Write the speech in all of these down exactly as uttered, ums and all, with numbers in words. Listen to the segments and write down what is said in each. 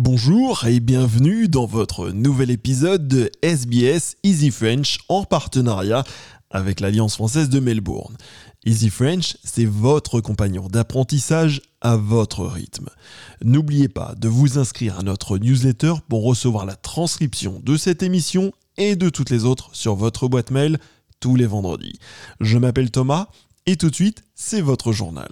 Bonjour et bienvenue dans votre nouvel épisode de S B S Easy French en partenariat avec l'Alliance française de Melbourne. Easy French, c'est votre compagnon d'apprentissage à votre rythme. N'oubliez pas de vous inscrire à notre newsletter pour recevoir la transcription de cette émission et de toutes les autres sur votre boîte mail tous les vendredis. Je m'appelle Thomas et tout de suite, c'est votre journal.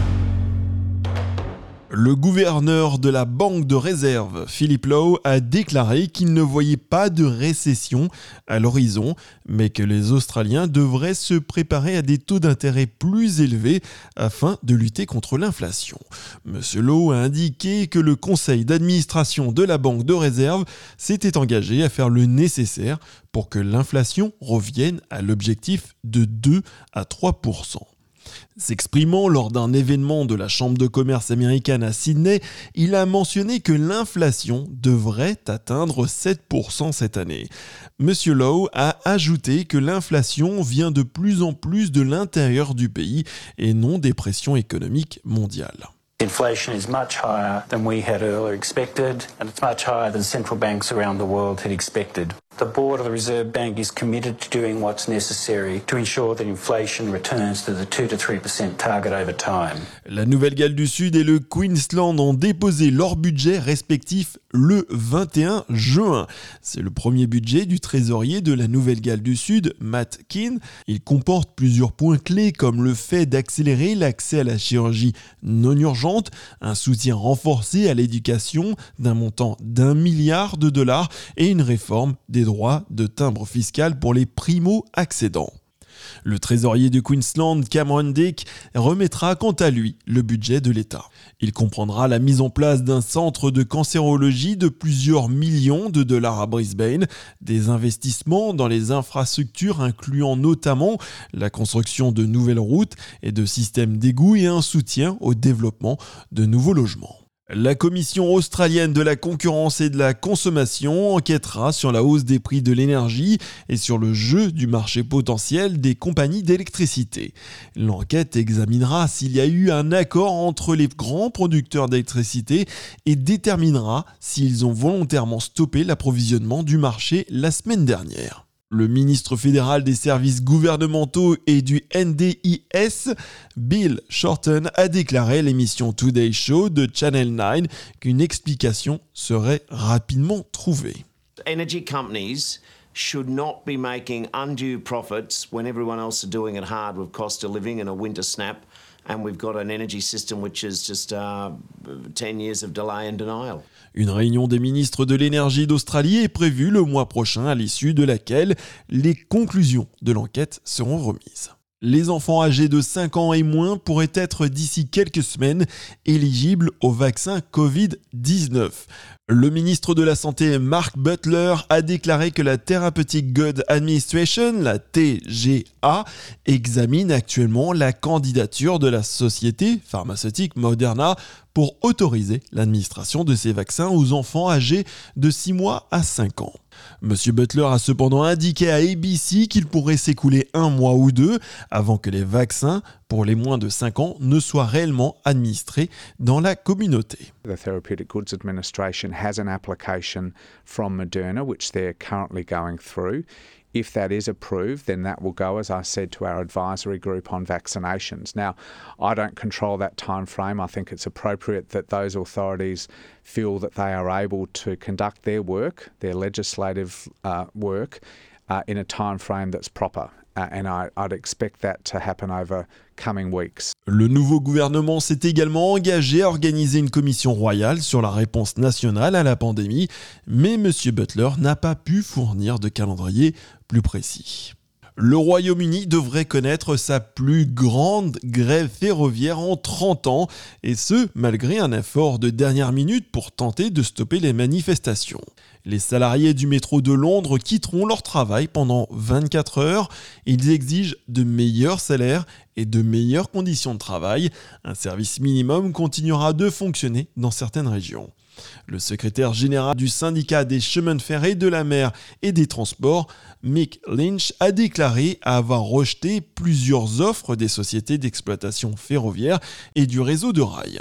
Le gouverneur de la Banque de réserve, Philip Lowe, a déclaré qu'il ne voyait pas de récession à l'horizon, mais que les Australiens devraient se préparer à des taux d'intérêt plus élevés afin de lutter contre l'inflation. Monsieur Lowe a indiqué que le conseil d'administration de la Banque de réserve s'était engagé à faire le nécessaire pour que l'inflation revienne à l'objectif de deux à trois pour cent. S'exprimant lors d'un événement de la Chambre de commerce américaine à Sydney, il a mentionné que l'inflation devrait atteindre sept pour cent cette année. Monsieur Lowe a ajouté que l'inflation vient de plus en plus de l'intérieur du pays et non des pressions économiques mondiales. Inflation is much higher than we had earlier expected, and it's much higher than central banks around the world had expected. The board of the Reserve Bank is committed to doing what's necessary to ensure that inflation returns to the two to three percent target over time. La Nouvelle-Galles du Sud et le Queensland ont déposé leurs budgets respectifs le vingt et un juin. C'est le premier budget du trésorier de la Nouvelle-Galles du Sud, Matt Keane. Il comporte plusieurs points clés comme le fait d'accélérer l'accès à la chirurgie non urgente, un soutien renforcé à l'éducation d'un montant d'un milliard de dollars et une réforme des droits de timbre fiscal pour les primo-accédants. Le trésorier du Queensland, Cameron Dick, remettra quant à lui le budget de l'État. Il comprendra la mise en place d'un centre de cancérologie de plusieurs millions de dollars à Brisbane, des investissements dans les infrastructures incluant notamment la construction de nouvelles routes et de systèmes d'égouts et un soutien au développement de nouveaux logements. La Commission australienne de la concurrence et de la consommation enquêtera sur la hausse des prix de l'énergie et sur le jeu du marché potentiel des compagnies d'électricité. L'enquête examinera s'il y a eu un accord entre les grands producteurs d'électricité et déterminera s'ils ont volontairement stoppé l'approvisionnement du marché la semaine dernière. Le ministre fédéral des services gouvernementaux et du N D I S, Bill Shorten, a déclaré à l'émission Today Show de Channel neuf qu'une explication serait rapidement trouvée. Energy companies should not be making undue profits when everyone else is doing it hard with cost of living and a winter snap, and we've got an energy system which is just uh, ten years of delay and denial. Une réunion des ministres de l'énergie d'Australie est prévue le mois prochain, à l'issue de laquelle les conclusions de l'enquête seront remises. Les enfants âgés de cinq ans et moins pourraient être d'ici quelques semaines éligibles au vaccin covid dix-neuf. Le ministre de la Santé, Mark Butler, a déclaré que la Therapeutic Goods Administration, la T G A, examine actuellement la candidature de la société pharmaceutique Moderna pour autoriser l'administration de ces vaccins aux enfants âgés de six mois à cinq ans. Monsieur Butler a cependant indiqué à A B C qu'il pourrait s'écouler un mois ou deux avant que les vaccins pour les moins de cinq ans ne soient réellement administrés dans la communauté. The Therapeutic Goods Administration has an application from Moderna which they're currently going through. If that is approved, then that will go, as I said, to our advisory group on vaccinations. Now, I don't control that time frame. I think it's appropriate that those authorities feel that they are able to conduct their work, their legislative uh, work, uh, in a time frame that's proper. Uh, and I, I'd expect that to happen over coming weeks. Le nouveau gouvernement s'est également engagé à organiser une commission royale sur la réponse nationale à la pandémie, mais M. Butler n'a pas pu fournir de calendrier plus précis. Le Royaume-Uni devrait connaître sa plus grande grève ferroviaire en trente ans, et ce, malgré un effort de dernière minute pour tenter de stopper les manifestations. Les salariés du métro de Londres quitteront leur travail pendant vingt-quatre heures. Ils exigent de meilleurs salaires et de meilleures conditions de travail. Un service minimum continuera de fonctionner dans certaines régions. Le secrétaire général du syndicat des chemins de fer et de la mer et des transports, Mick Lynch, a déclaré avoir rejeté plusieurs offres des sociétés d'exploitation ferroviaire et du réseau de rail.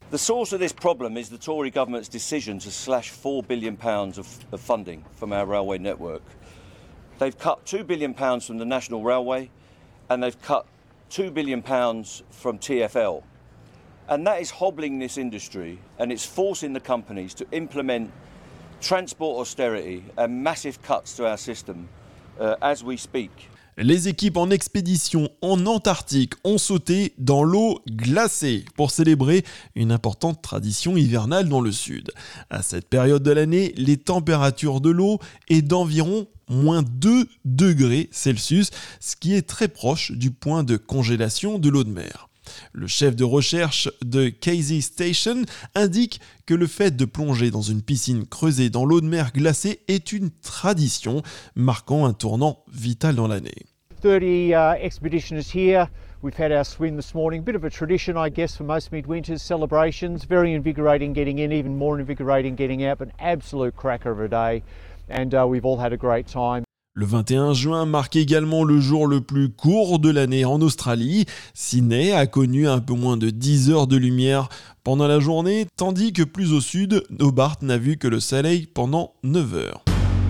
The source of this problem is the Tory government's decision to slash four billion pounds of, of funding from our railway network. They've cut two billion pounds from the National Railway and they've cut two billion pounds from T F L. And that is hobbling this industry and it's forcing the companies to implement transport austerity and massive cuts to our system uh, as we speak. Les équipes en expédition en Antarctique ont sauté dans l'eau glacée pour célébrer une importante tradition hivernale dans le sud. À cette période de l'année, les températures de l'eau est d'environ moins deux degrés Celsius, ce qui est très proche du point de congélation de l'eau de mer. Le chef de recherche de Casey Station indique que le fait de plonger dans une piscine creusée dans l'eau de mer glacée est une tradition, marquant un tournant vital dans l'année. thirty uh, expeditioners here. We've had our swim this morning. Bit of a tradition, I guess, for most midwinters celebrations. Very invigorating getting in, even more invigorating getting out, but an absolute cracker of a day. And uh, we've all had a great time. Le vingt et un juin marque également le jour le plus court de l'année en Australie. Sydney a connu un peu moins de dix heures de lumière pendant la journée, tandis que plus au sud, Hobart n'a vu que le soleil pendant neuf heures.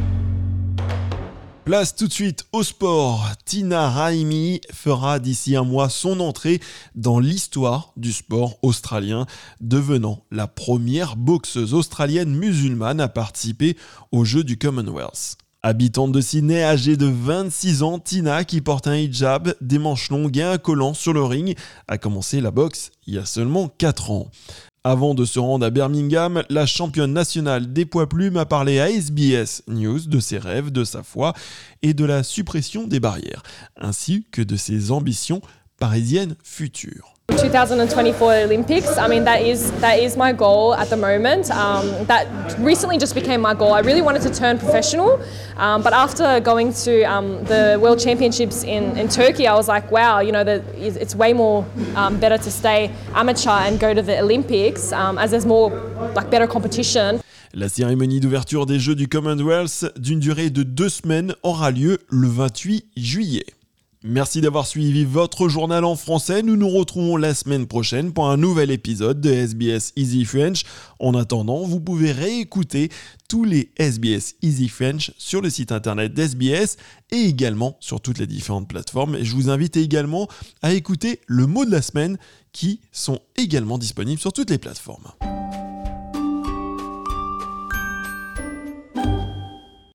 Place tout de suite au sport. Tina Raimi fera d'ici un mois son entrée dans l'histoire du sport australien, devenant la première boxeuse australienne musulmane à participer aux Jeux du Commonwealth. Habitante de Sydney, âgée de vingt-six ans, Tina, qui porte un hijab, des manches longues et un collant sur le ring, a commencé la boxe il y a seulement quatre ans. Avant de se rendre à Birmingham, la championne nationale des poids plumes a parlé à S B S News de ses rêves, de sa foi et de la suppression des barrières, ainsi que de ses ambitions parisiennes futures. twenty twenty-four Olympics, I mean, that is that is my goal at the moment. Um, that recently just became my goal. I really wanted to turn professional, um, but after going to um, the World Championships in, in Turkey, I was like, wow, you know, the, it's way more um, better to stay amateur and go to the Olympics um, as there's more like better competition. La cérémonie d'ouverture des Jeux du Commonwealth, d'une durée de deux semaines, aura lieu le vingt-huit juillet. Merci d'avoir suivi votre journal en français. Nous nous retrouvons la semaine prochaine pour un nouvel épisode de S B S Easy French. En attendant, vous pouvez réécouter tous les S B S Easy French sur le site internet d'S B S et également sur toutes les différentes plateformes. Et je vous invite également à écouter le mot de la semaine qui sont également disponibles sur toutes les plateformes.